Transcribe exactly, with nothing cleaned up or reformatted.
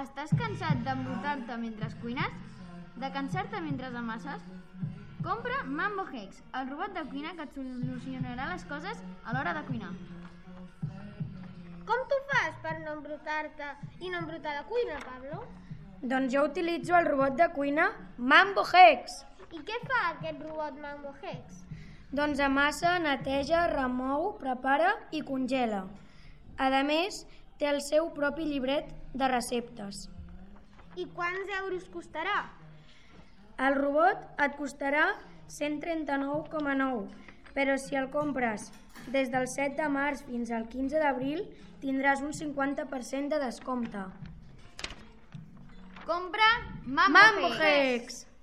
Estàs cansat d'embrutar-te mentre cuines? De cansar-te mentre amasses? Compra Mambo Hex, el robot de cuina que et solucionarà les coses a l'hora de cuinar. Com tu fas per no embrutar-te i no embrutar la cuina, Pablo? Doncs jo utilitzo el robot de cuina Mambo Hex. I què fa aquest robot Mambo Hex? Doncs amassa, neteja, remou, prepara i congela. A més, té el seu propi llibret de receptes. I quants euros costarà? El robot et costarà cent trenta-nou coma nou, però si el compres des del set de març fins al quinze d'abril tindràs un cinquanta per cent de descompte. Compra Mambo, Mambo Hex. Hex!